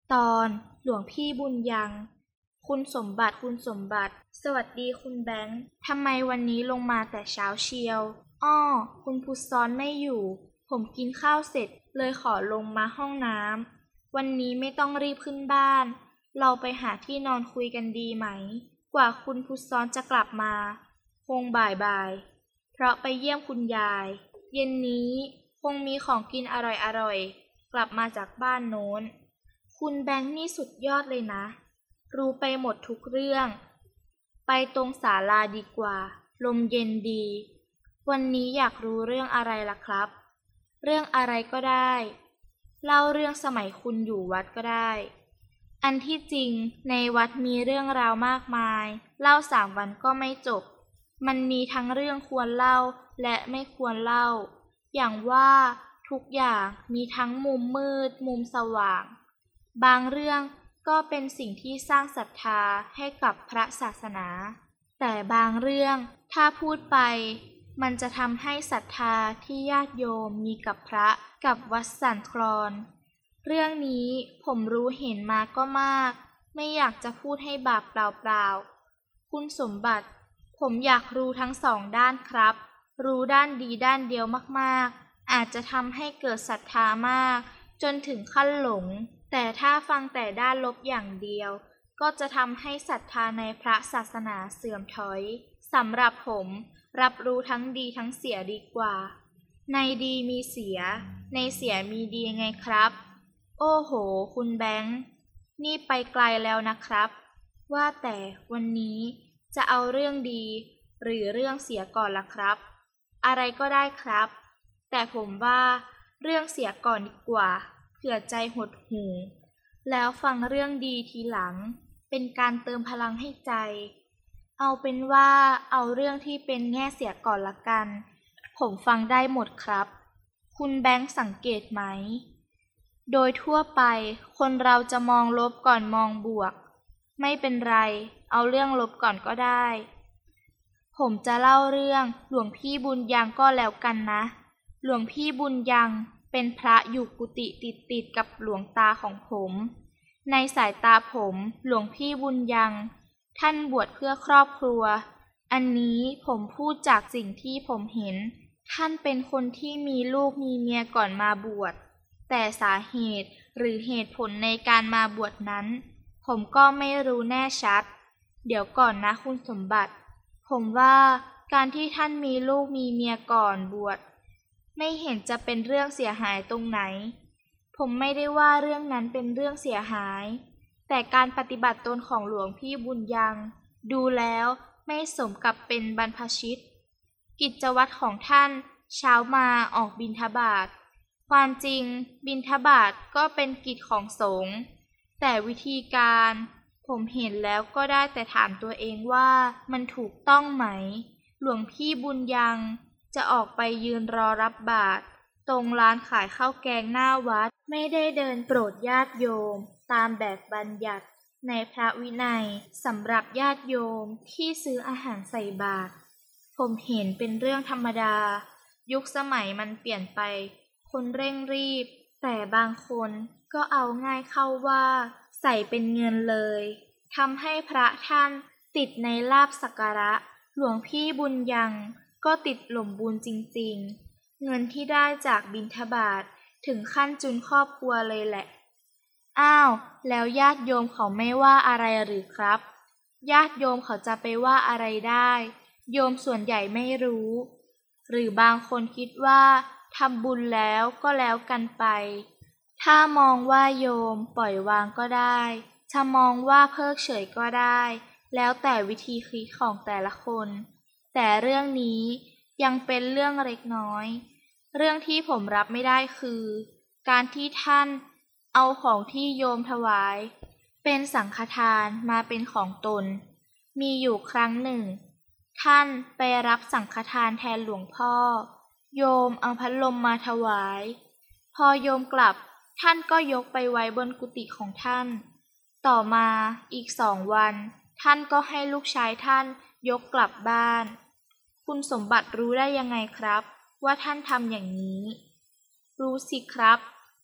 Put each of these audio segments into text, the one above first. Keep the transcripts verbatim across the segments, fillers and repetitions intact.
ตอนหลวงพี่บุญยังคุณสมบัติคุณสมบัติสวัสดีคุณแบงค์ทำไมวันนี้ลงมาแต่เช้าเชียวอ้อคุณพุทธซ้อนไม่อยู่ผมกินข้าวเสร็จเลยขอลงมาห้องน้ำวันนี้ไม่ต้องรีบขึ้นบ้านเราไปหาที่นอนคุยกันดีไหมกว่าคุณพุทธซ้อนจะกลับมาคงบ่ายๆเพราะไปเยี่ยมคุณยายเย็นนี้คงมีของกินอร่อยๆกลับมาจากบ้านโน้นคุณแบงค์นี่สุดยอดเลยนะรู้ไปหมดทุกเรื่องไปตรงศาลาดีกว่าลมเย็นดีวันนี้อยากรู้เรื่องอะไรล่ะครับเรื่องอะไรก็ได้เล่าเรื่องสมัยคุณอยู่วัดก็ได้อันที่จริงในวัดมีเรื่องราวมากมายเล่าสามวันก็ไม่จบมันมีทั้งเรื่องควรเล่าและไม่ควรเล่าอย่างว่าทุกอย่างมีทั้งมุมมืดมุมสว่างบางเรื่องก็เป็นสิ่งที่สร้างศรัทธาให้กับพระศาสนาแต่บางเรื่องถ้าพูดไปมันจะทำให้ศรัทธาที่ญาติโยมมีกับพระกับวัดสั่นคลอนเรื่องนี้ผมรู้เห็นมาก็มากไม่อยากจะพูดให้บาปเปล่าๆคุณสมบัติผมอยากรู้ทั้งสองด้านครับรู้ด้านดีด้านเดียวมากๆอาจจะทำให้เกิดศรัทธามากจนถึงขั้นหลงแต่ถ้าฟังแต่ด้านลบอย่างเดียวก็จะทำให้ศรัทธาในพระศาสนาเสื่อมถอยสำหรับผมรับรู้ทั้งดีทั้งเสียดีกว่าในดีมีเสียในเสียมีดีไงครับโอ้โหคุณแบงค์นี่ไปไกลแล้วนะครับว่าแต่วันนี้จะเอาเรื่องดีหรือเรื่องเสียก่อนล่ะครับอะไรก็ได้ครับแต่ผมว่าเรื่องเสียก่อนดีกว่าเผื่อใจหดหู่แล้วฟังเรื่องดีทีหลังเป็นการเติมพลังให้ใจเอาเป็นว่าเอาเรื่องที่เป็นแง่เสียก่อนละกันผมฟังได้หมดครับคุณแบงค์สังเกตไหมโดยทั่วไปคนเราจะมองลบก่อนมองบวกไม่เป็นไรเอาเรื่องลบก่อนก็ได้ผมจะเล่าเรื่องหลวงพี่บุญยังก็แล้วกันนะหลวงพี่บุญยังเป็นพระอยู่กุฏิติดๆกับหลวงตาของผมในสายตาผมหลวงพี่บุญยังท่านบวชเพื่อครอบครัวอันนี้ผมพูดจากสิ่งที่ผมเห็นท่านเป็นคนที่มีลูกมีเมียก่อนมาบวชแต่สาเหตุหรือเหตุผลในการมาบวชนั้นผมก็ไม่รู้แน่ชัดเดี๋ยวก่อนนะคุณสมบัติผมว่าการที่ท่านมีลูกมีเมียก่อนบวชไม่เห็นจะเป็นเรื่องเสียหายตรงไหนผมไม่ได้ว่าเรื่องนั้นเป็นเรื่องเสียหายแต่การปฏิบัติตนของหลวงพี่บุญยังดูแล้วไม่สมกับเป็นบรรพชิตกิจวัตรของท่านเช้ามาออกบิณฑบาตความจริงบิณฑบาตก็เป็นกิจของสงฆ์แต่วิธีการผมเห็นแล้วก็ได้แต่ถามตัวเองว่ามันถูกต้องไหมหลวงพี่บุญยังจะออกไปยืนรอรับบาตรตรงร้านขายข้าวแกงหน้าวัดไม่ได้เดินโปรดญาติโยมตามแบบบัญญัติในพระวินัยสำหรับญาติโยมที่ซื้ออาหารใส่บาตรผมเห็นเป็นเรื่องธรรมดายุคสมัยมันเปลี่ยนไปคนเร่งรีบแต่บางคนก็เอาง่ายเข้าว่าใส่เป็นเงินเลยทำให้พระท่านติดในลาภสักการะหลวงพี่บุญยังก็ติดหล่มบุญจริงๆเงินที่ได้จากบิณฑบาตถึงขั้นจุนครอบครัวเลยแหละอ้าวแล้วญาติโยมเขาไม่ว่าอะไรหรือครับญาติโยมเขาจะไปว่าอะไรได้โยมส่วนใหญ่ไม่รู้หรือบางคนคิดว่าทำบุญแล้วก็แล้วกันไปถ้ามองว่าโยมปล่อยวางก็ได้ถ้ามองว่าเพิกเฉยก็ได้แล้วแต่วิธีคิดของแต่ละคนแต่เรื่องนี้ยังเป็นเรื่องเล็กน้อยเรื่องที่ผมรับไม่ได้คือการที่ท่านเอาของที่โยมถวายเป็นสังฆทานมาเป็นของตนมีอยู่ครั้งหนึ่งท่านไปรับสังฆทานแทนหลวงพ่อโยมเอาพัดลมมาถวายพอโยมกลับท่านก็ยกไปไว้บนกุฏิของท่านต่อมาอีกสองวันท่านก็ให้ลูกชายท่านยกกลับบ้านคุณสมบัติรู้ได้ยังไงครับว่าท่านทำอย่างนี้รู้สิครับ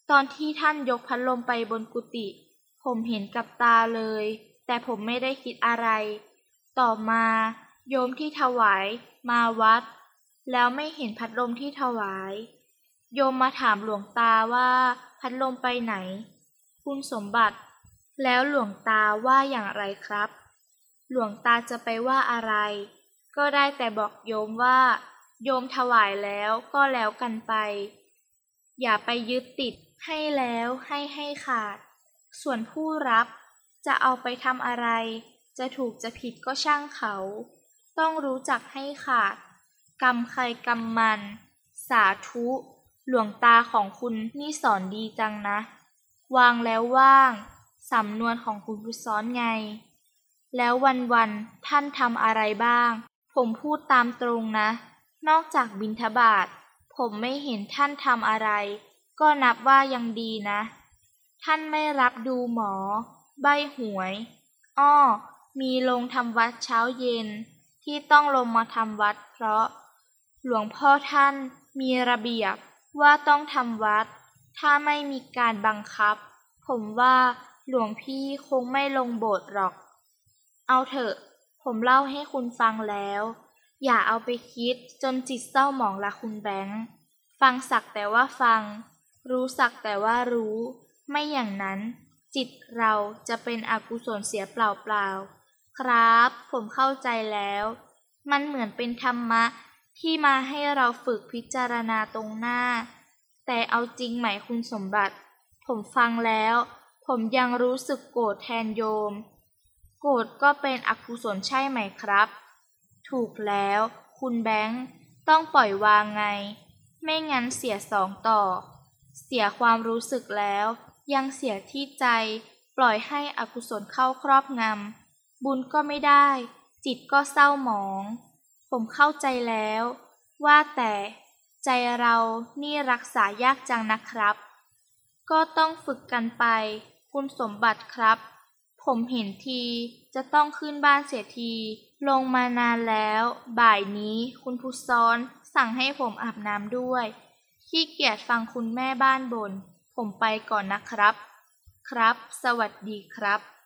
ตอนที่ท่านยกพัดลมไปบนกุฏิผมเห็นกับตาเลยแต่ผมไม่ได้คิดอะไรต่อมาโยมที่ถวายมาวัดแล้วไม่เห็นพัดลมที่ถวายโยมมาถามหลวงตาว่าพัดลมไปไหนคุณสมบัติแล้วหลวงตาว่าอย่างไรครับหลวงตาจะไปว่าอะไรก็ได้แต่บอกโยมว่าโยมถวายแล้วก็แล้วกันไปอย่าไปยึดติดให้แล้วให้ให้ขาดส่วนผู้รับจะเอาไปทำอะไรจะถูกจะผิดก็ช่างเขาต้องรู้จักให้ขาดกรรมใครกรรมมันสาธุหลวงตาของคุณนี่สอนดีจังนะวางแล้วว่างสำนวนของคุณผู้ซ้อนไงแล้ววันๆท่านทำอะไรบ้างผมพูดตามตรงนะนอกจากบิณฑบาตผมไม่เห็นท่านทำอะไรก็นับว่ายังดีนะท่านไม่รับดูหมอใบ้หวยอ้อมีลงทำวัดเช้าเย็นที่ต้องลงมาทำวัดเพราะหลวงพ่อท่านมีระเบียบว่าต้องทำวัดถ้าไม่มีการบังคับผมว่าหลวงพี่คงไม่ลงโบสถ์หรอกเอาเถอะผมเล่าให้คุณฟังแล้วอย่าเอาไปคิดจนจิตเศร้าหมองละคุณแบงค์ฟังสักแต่ว่าฟังรู้สักแต่ว่ารู้ไม่อย่างนั้นจิตเราจะเป็นอกุศลเสียเปล่าๆครับผมเข้าใจแล้วมันเหมือนเป็นธรรมะที่มาให้เราฝึกพิจารณาตรงหน้าแต่เอาจริงไหมคุณสมบัติผมฟังแล้วผมยังรู้สึกโกรธแทนโยมโกรธก็เป็นอกุศลใช่ไหมครับถูกแล้วคุณแบงค์ต้องปล่อยวางไงไม่งั้นเสียสองต่อเสียความรู้สึกแล้วยังเสียที่ใจปล่อยให้อกุศลเข้าครอบงำบุญก็ไม่ได้จิตก็เศร้าหมองผมเข้าใจแล้วว่าแต่ใจเรานี่รักษายากจังนะครับก็ต้องฝึกกันไปคุณสมบัติครับผมเห็นทีจะต้องขึ้นบ้านเสียทีลงมานานแล้วบ่ายนี้คุณผู้ซ้อนสั่งให้ผมอาบน้ำด้วยขี้เกียจฟังคุณแม่บ้านบ่นผมไปก่อนนะครับครับสวัสดีครับ